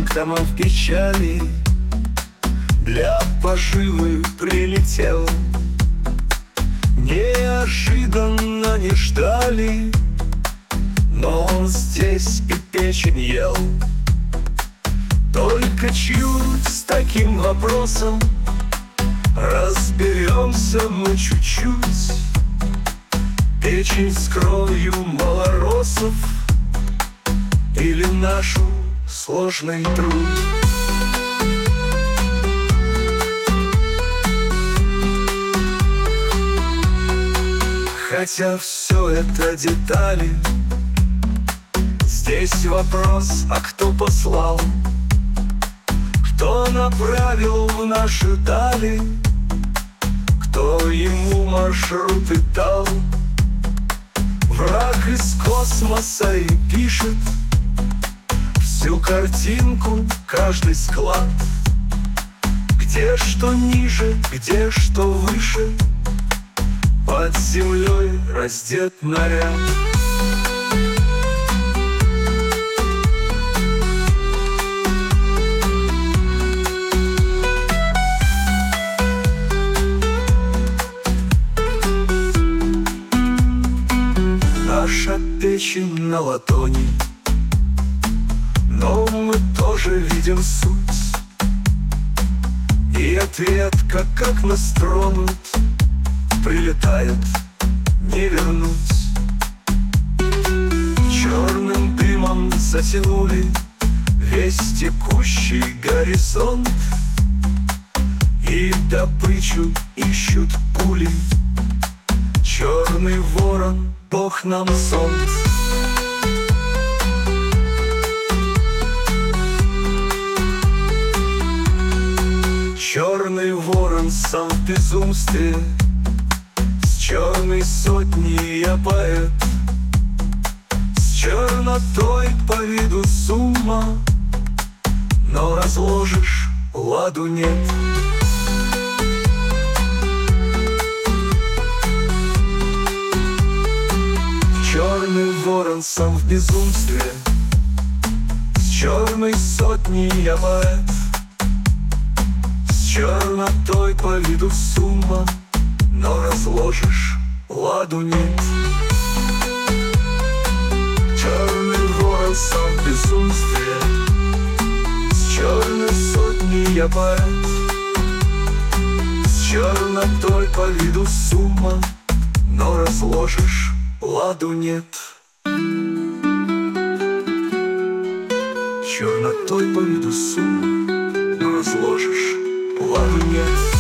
инстинктом в печали для поживы прилетел. Неожиданно не ждали, но он здесь и печень ел. Только чуть с таким вопросом разберемся мы чуть-чуть. Печень с кровью малоросов или нашу сложный труд. Хотя все это детали, здесь вопрос, а кто послал? Кто направил в наши дали? Кто ему маршруты дал? Враг из космоса и пишет всю картинку, каждый склад. Где что ниже, где что выше, под землей раздет наряд. Наша печень на ладони, но мы тоже видим суть. И ответка, как нас тронут, прилетает не вернуть. Черным дымом затянули весь текущий горизонт, и добычу ищут пули. Черный ворон, Бог нам солнц. Черный ворон сам в безумстве, с черной сотней я поэт, с чернотой по виду сумма, но разложишь — ладу нет. Черный ворон сам в безумстве, с черной сотней я поэт, с чернотой по виду сумма, но разложишь — ладу нет. Черный ворон сам в безумстве, с черной сотней я поэт, с чернотой по виду сумма, но разложишь — ладу нет. Чернотой по виду сумма, но разложишь — ладу нет.